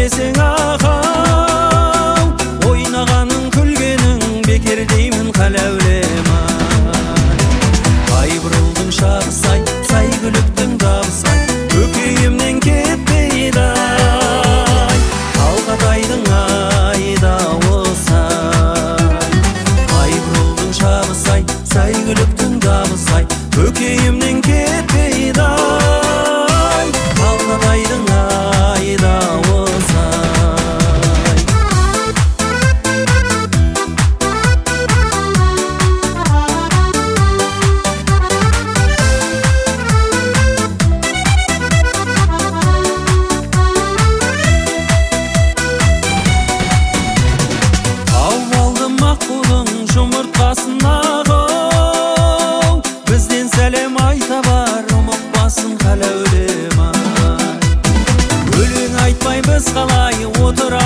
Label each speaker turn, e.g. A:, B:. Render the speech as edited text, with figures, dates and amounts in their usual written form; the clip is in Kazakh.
A: десең ақау, ойнағаның күлгенің бекер деймін қаләулема. Ай бұрылдың шағысай, сай күліктің дабысай, көкейімнен кетпейді ай, қалқатайдың айда осай. Ай бұрылдың шағысай, сай күліктің дабысай, көкейімнен кетпейді ай, қалқатайдың айда осай. Жұмыртқасын ағау, бізден сәлем айта бар, ұмытпасын қаләулем ай. Өлең айтпай біз қалай отыра